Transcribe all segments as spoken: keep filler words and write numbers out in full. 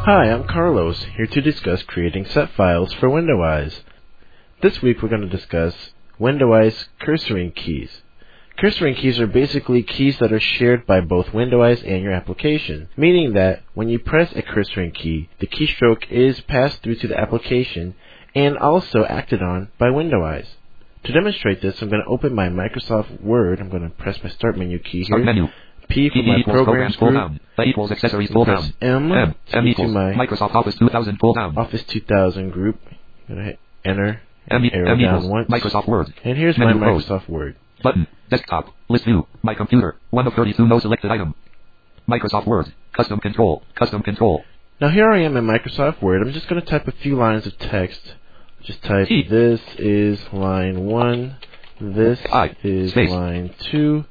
Hi, I'm Carlos, here to discuss creating set files for WindowEyes. This week we're going to discuss WindowEyes cursoring keys. Cursoring keys are basically keys that are shared by both WindowEyes and your application, meaning that when you press a cursoring key, the keystroke is passed through to the application and also acted on by WindowEyes. To demonstrate this, I'm going to open my Microsoft Word. I'm going to press my Start menu key here. Start menu. P for P my equals programs pull group. down. A equals accessories pull Press down. M, M, M to equals my Microsoft Office two thousand pull down. Office two thousand group. I'm going to hit Enter. M, Arrow M down equals once. Microsoft Word. And here's Menu my closed. Microsoft Word. Button. Desktop. List view. My computer. one of thirty-two. No selected item. Microsoft Word. Custom control. Custom control. Now here I am in Microsoft Word. I'm just going to type a few lines of text. Just type, T. this is line one. This I. is Space. line two.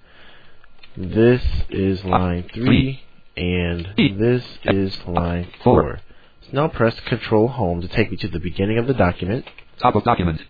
This is line three. three. And E. this is line Four. four. So now press Control Home to take me to the beginning of the document. Top of document.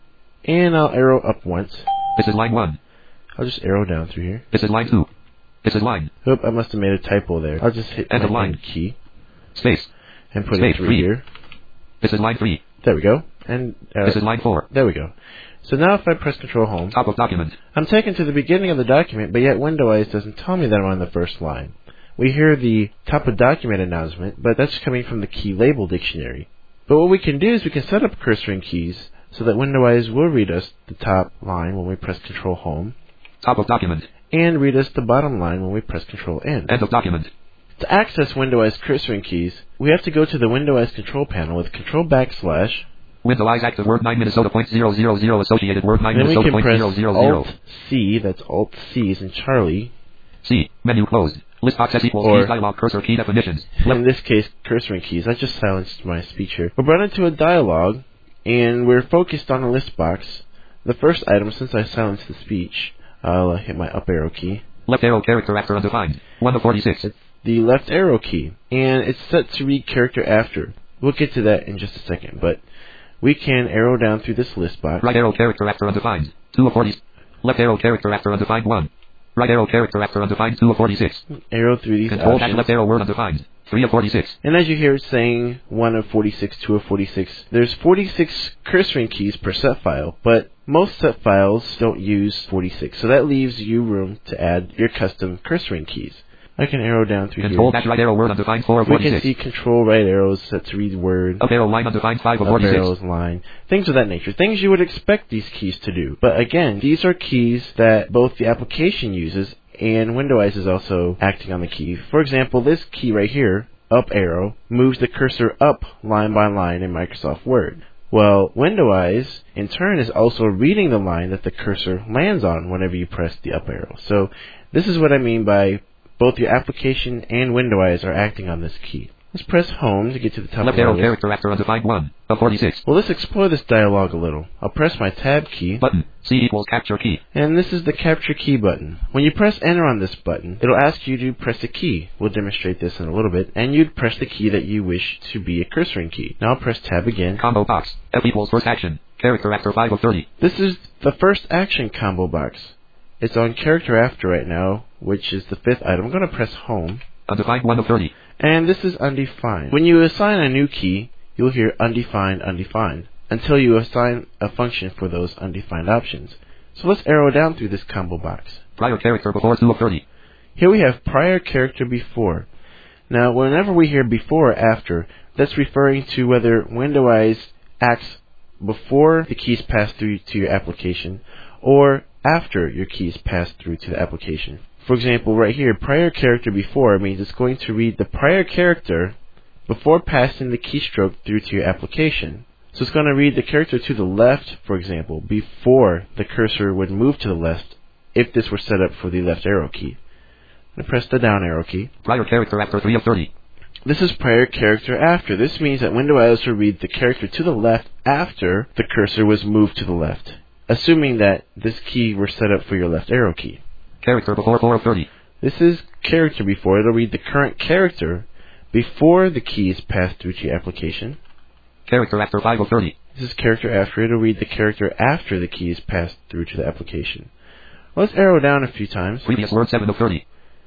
And I'll arrow up once. This is line one. I'll just arrow down through here. This is line two. This is line. Oop, I must have made a typo there. I'll just hit End my of line. End key Space. and put Space, it through three. here. This is line three. There we go. And uh, This is line four. there we go. So now if I press Control Home, Top of document. I'm taken to the beginning of the document, but yet WindowEyes doesn't tell me that I'm on the first line. We hear the top of document announcement, but that's coming from the key label dictionary. But what we can do is we can set up cursoring keys so that WindowEyes will read us the top line when we press Control Home, Top of document. and read us the bottom line when we press Control End. End of document. To access WindowEyes cursoring keys, we have to go to the WindowEyes control panel with Control backslash. WindowEyes active Word nine Minnesota point zero zero zero associated Word nine Then we Minnesota can point press zero zero zero. Alt C, that's Alt C as in Charlie. C. Menu closed. List box S equals Or- keys dialog cursor key definitions. In this case, cursoring keys. I just silenced my speech here. We're brought into a dialog, and we're focused on a list box. The first item, since I silenced the speech, I'll uh, hit my up arrow key. Left arrow character after undefined. one of forty-six. It's the left arrow key, and it's set to read character after. We'll get to that in just a second, but we can arrow down through this list box. Right arrow character after undefined. two of forty. Left arrow character after undefined. one. Right arrow character after undefined. two of forty-six. Arrow through these Control dash options. left arrow word undefined. three of forty-six. And as you hear it saying one of forty-six, two of forty-six, there's forty-six cursoring keys per set file, but most set files don't use forty-six, so that leaves you room to add your custom cursoring keys. I can arrow down through Control here. dash right arrow word undefined. four of We can forty-six. see control right arrows set to read word, Up arrow line undefined. five of up forty-six. arrows, line, things of that nature. Things you would expect these keys to do. But again, these are keys that both the application uses and WindowEyes is also acting on the key. For example, this key right here, up arrow, moves the cursor up line by line in Microsoft Word. Well, WindowEyes, in turn, is also reading the line that the cursor lands on whenever you press the up arrow. So this is what I mean by both your application and WindowEyes are acting on this key. Let's press Home to get to the top Left of our arrow list. character after undefined. one of forty-six. Well, let's explore this dialog a little. I'll press my Tab key, Button. C equals capture key. and this is the Capture Key button. When you press Enter on this button, it'll ask you to press a key. We'll demonstrate this in a little bit, and you'd press the key that you wish to be a cursoring key. Now I'll press Tab again. Combo box. F equals first action. Character after five of thirty. This is the first action combo box. It's on character after right now, which is the fifth item. I'm going to press Home, Undefined. one of thirty. and this is undefined. When you assign a new key, you'll hear undefined, undefined, until you assign a function for those undefined options. So let's arrow down through this combo box. Prior character before. two of thirty. Here we have prior character before. Now, whenever we hear before or after, that's referring to whether WindowEyes acts before the keys pass through to your application or after your keys pass through to the application. For example, right here, prior character before means it's going to read the prior character before passing the keystroke through to your application. So it's going to read the character to the left, for example, before the cursor would move to the left if this were set up for the left arrow key. I'm going to press the down arrow key. Prior character after three of thirty. This is prior character after. This means that WindowEyes will read the character to the left after the cursor was moved to the left, assuming that this key were set up for your left arrow key. Character before. four of thirty. This is character before. It'll read the current character before the keys pass through to your application. Character after five of thirty. This is character after. It'll read the character after the keys pass through to the application. Let's arrow down a few times. Previous word. seven of thirty.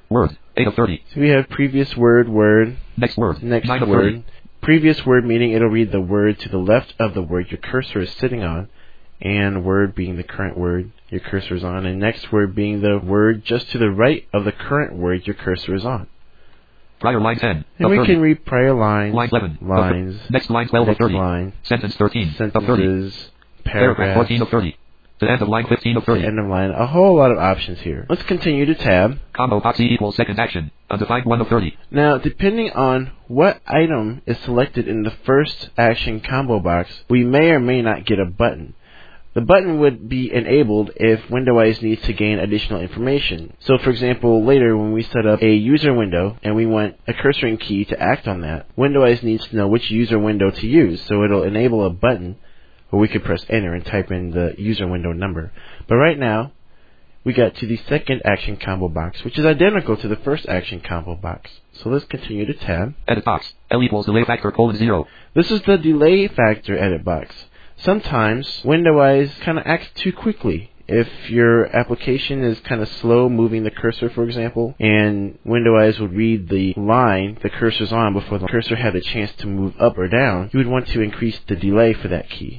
Word. eight of thirty. So we have previous word, word, Next word. next nine of word. thirty. Previous word meaning it'll read the word to the left of the word your cursor is sitting on, and word being the current word your cursor is on, and next word being the word just to the right of the current word your cursor is on. Prior line ten. And of we thirty. can read prior lines, Line eleven. lines, Next line twelve next of thirty. line, Sentence thirteen. of thirty. sentences, Paragraph paragraphs, fourteen of thirty. The end of line fifteen of the thirty. end of line. A whole lot of options here. Let's continue to tab. Combo box E equals second action. Undefined one of thirty. Now, depending on what item is selected in the first action combo box, we may or may not get a button. The button would be enabled if WindowEyes needs to gain additional information. So for example, later when we set up a user window and we want a cursoring key to act on that, WindowEyes needs to know which user window to use, so it'll enable a button where we could press enter and type in the user window number. But right now, we got to the second action combo box, which is identical to the first action combo box. So let's continue to tab. Edit box. L equals delay factor colon zero. This is the delay factor edit box. Sometimes WindowEyes kind of acts too quickly. If your application is kind of slow moving the cursor, for example, and WindowEyes would read the line the cursor's on before the cursor had a chance to move up or down, you would want to increase the delay for that key.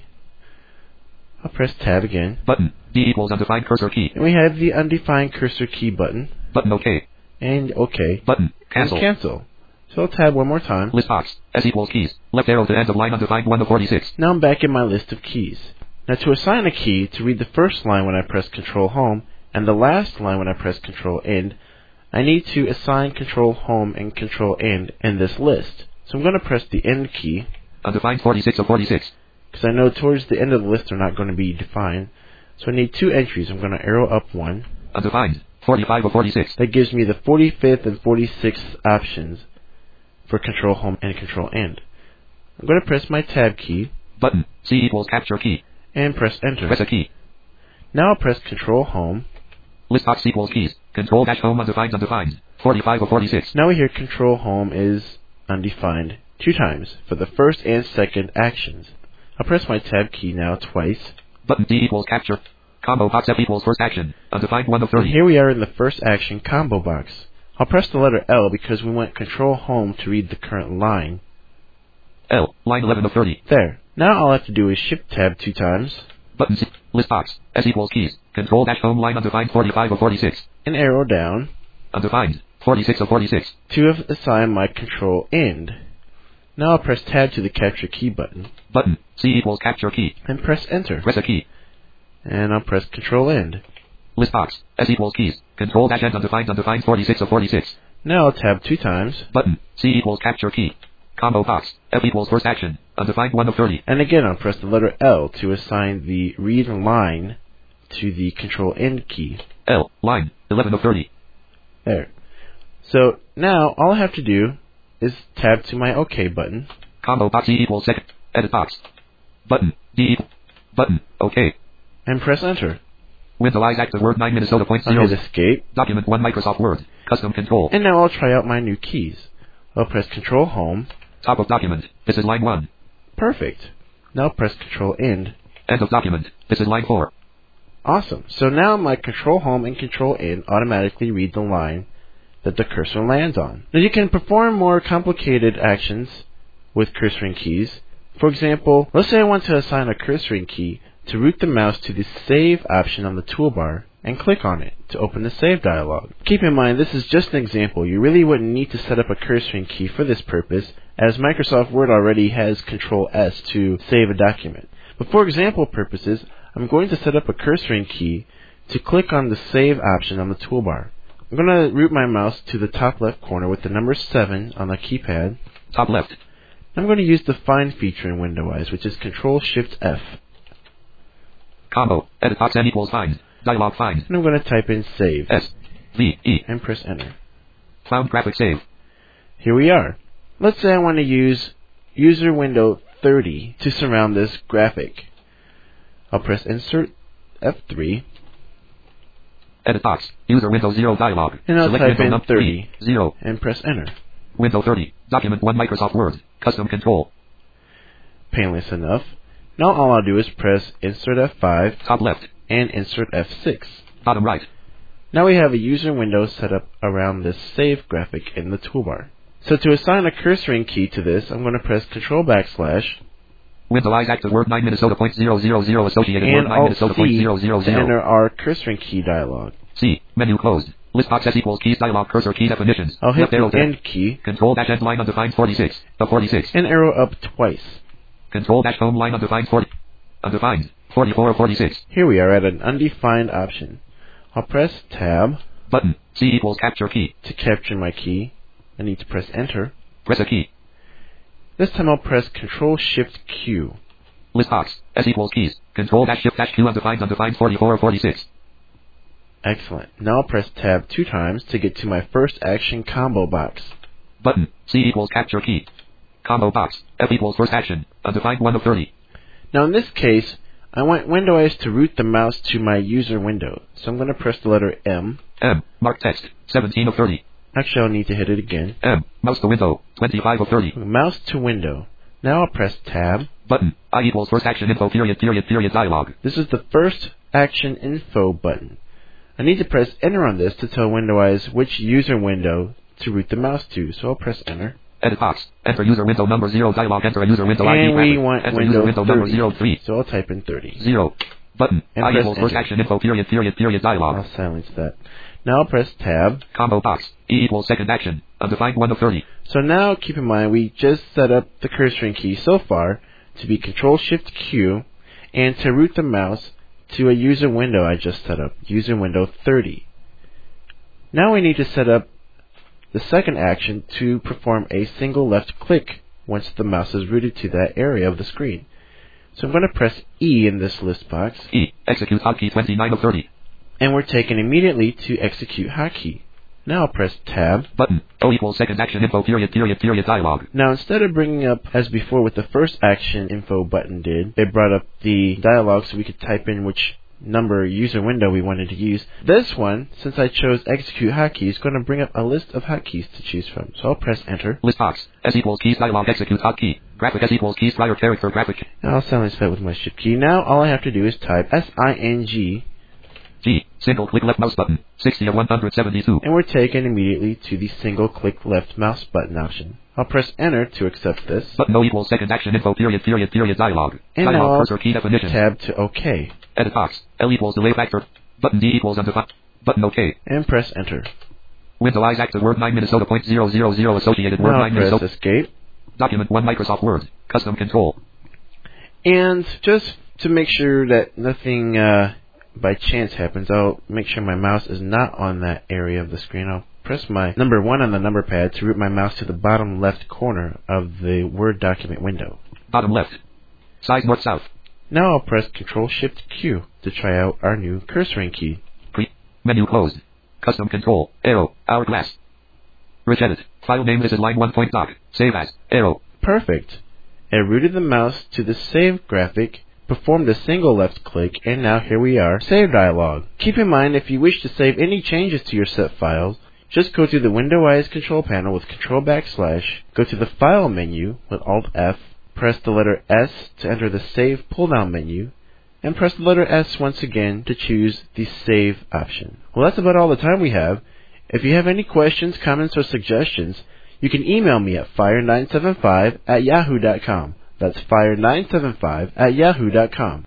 I'll press tab again. Button. D equals undefined cursor key. And we have the undefined cursor key button. Button OK. And OK. Button. Cancel. And cancel. So I'll tab one more time. List box. S equals keys. Left arrow to end of line undefined one of forty-six. Now I'm back in my list of keys. Now to assign a key to read the first line when I press Control Home and the last line when I press Control End, I need to assign Control Home and Control End in this list. So I'm going to press the End key. Undefined forty-six of forty-six. Because I know towards the end of the list they're not going to be defined. So I need two entries. I'm going to arrow up one. Undefined. forty-five of forty-six. That gives me the forty-fifth and forty-sixth options for Control Home and Control End. I'm going to press my Tab key. Button. C equals capture key. And press Enter. Press a key. Now I'll press Control Home. List box equals keys. Control dash home undefined undefined. forty-five of forty-six. Now we hear Control Home is undefined two times for the first and second actions. I'll press my Tab key now twice. Button D equals capture. Combo box F equals first action. Undefined one of thirty. And here we are in the first action combo box. I'll press the letter L because we want Control Home to read the current line. L. Line eleven of thirty. There. Now all I have to do is Shift Tab two times. Button C. List box. S equals keys. Control dash home line undefined forty-five of forty-six. And arrow down. Undefined. forty-six of forty-six. To assign my Control End. Now I'll press Tab to the Capture Key button. Button. C equals capture key. And press Enter. Press a key. And I'll press Control End. List box. S equals keys. Control dash end undefined undefined forty-six of forty-six. Now I'll tab two times. Button. C equals capture key. Combo box. F equals first action. Undefined one of thirty. And again I'll press the letter L to assign the read line to the Control End key. L. Line. eleven of thirty. There. So now all I have to do is tab to my OK button. Combo box E equals second. Edit box. Button. D. Button. OK. And press Enter. WindowEyes active Word nine Minnesota point I'll zero. hit Escape. Document one Microsoft Word. Custom control. And now I'll try out my new keys. I'll press Control Home. Top of document. This is line one. Perfect. Now press Control End. End of document. This is line four. Awesome. So now my Control Home and Control End automatically read the line that the cursor lands on. Now you can perform more complicated actions with cursoring keys. For example, let's say I want to assign a cursoring key to route the mouse to the Save option on the toolbar and click on it to open the Save dialog. Keep in mind this is just an example. You really wouldn't need to set up a cursoring key for this purpose, as Microsoft Word already has Control S to save a document. But for example purposes, I'm going to set up a cursoring key to click on the Save option on the toolbar. I'm going to route my mouse to the top left corner with the number seven on the keypad. Top left. I'm going to use the Find feature in WindowEyes, which is Control Shift F. Combo. Edit box N equals find. Dialog find. And I'm going to type in Save. S. V. E. And press Enter. Found graphic save. Here we are. Let's say I want to use user window thirty to surround this graphic. I'll press Insert F three. Edit box. User window zero dialog. And I'll Select type window in thirty. Zero. And press Enter. Window thirty. Document one Microsoft Word. Custom control. Painless enough. Now all I'll do is press Insert F five. Top left. And Insert F six. Bottom right. Now we have a user window set up around this save graphic in the toolbar. So to assign a cursoring key to this, I'm going to press Control backslash Window eyes active Word nine Minnesota point zero zero zero associated and Word nine Alt Minnesota point C zero zero to zero. enter our cursoring key dialog. C. Menu closed. List box S equals keys dialog cursor key definitions. I'll hit Left arrow the to end key Control dash end line undefined forty-six. Of forty-six. and arrow up twice. Control dash home line undefined forty. Undefined. forty-four of forty-six. Here we are at an undefined option. I'll press Tab Button. C equals capture key. to capture my key. I need to press Enter. Press a key. This time I'll press Control Shift Q. List box. S equals keys. Control dash shift dash Q undefined undefined forty-four of forty-six. Excellent. Now I'll press Tab two times to get to my first action combo box. Button. C equals capture key. Combo box. F equals first action. Undefined one of thirty. Now in this case, I want Window Eyes to route the mouse to my user window. So I'm going to press the letter M. M. Mark text. seventeen of thirty. Actually, I'll need to hit it again. M. Mouse to window. twenty-five of thirty. Mouse to window. Now I'll press Tab. Button. I equals first action info period period period dialog. This is the first action info button. I need to press Enter on this to tell Window Eyes which user window to route the mouse to. So I'll press Enter. Edit box. Enter user window number zero dialog. Enter a user window I D And we graphic. want Enter window user window number thirty. zero three. So I'll type in thirty. Zero. Button. And I press equals first enter. action info period period period dialog. I'll silence that. Now I'll press Tab. Combo box. E equals second action. Undefined one of thirty. So now keep in mind we just set up the cursoring key so far to be Control Shift Q and to route the mouse to a user window I just set up, user window thirty. Now we need to set up the second action to perform a single left click once the mouse is routed to that area of the screen. So I'm going to press E in this list box. E. Execute hotkey twenty-nine of thirty. And we're taken immediately to execute hotkey. Now I'll press Tab. Button. O equals second action info period period period dialog. Now instead of bringing up, as before with the first action info button did, it brought up the dialog so we could type in which number user window we wanted to use. This one, since I chose execute hotkey, is going to bring up a list of hotkeys to choose from. So I'll press Enter. List box. S equals keys dialog execute hotkey. Graphic S equals keys prior character graphic. And I'll silence that with my Shift key. Now all I have to do is type S I N G. G. Single click left mouse button. sixty of one hundred seventy-two. And we're taken immediately to the single click left mouse button option. I'll press Enter to accept this. Button O equals second action info period period period dialog. And now Dialog I'll cursor key definition. tab to OK. Edit box. L equals delay factor. Button D equals undefined. Button OK. And press Enter. Window eyes active Word nine Minnesota point zero zero zero associated Word Now nine I'll press Minnesota. Escape. Document one Microsoft Word. Custom control. And just to make sure that nothing uh, by chance happens, I'll make sure my mouse is not on that area of the screen. I'll press my number one on the number pad to route my mouse to the bottom left corner of the Word document window. Bottom left. Size north south. Now I'll press Control Shift Q to try out our new cursoring key. Pre. Menu closed. Custom control. Arrow. Hourglass. Rich edit. File name is line one point doc. Save as. Arrow. Perfect. It routed the mouse to the save graphic, performed a single left click, and now here we are, save dialog. Keep in mind if you wish to save any changes to your set files, just go to the Window Eyes control panel with Control backslash, go to the File menu with Alt F, press the letter S to enter the Save pull-down menu, and press the letter S once again to choose the Save option. Well, that's about all the time we have. If you have any questions, comments, or suggestions, you can email me at fire nine seven five at yahoo dot com. That's fire nine seven five at yahoo dot com.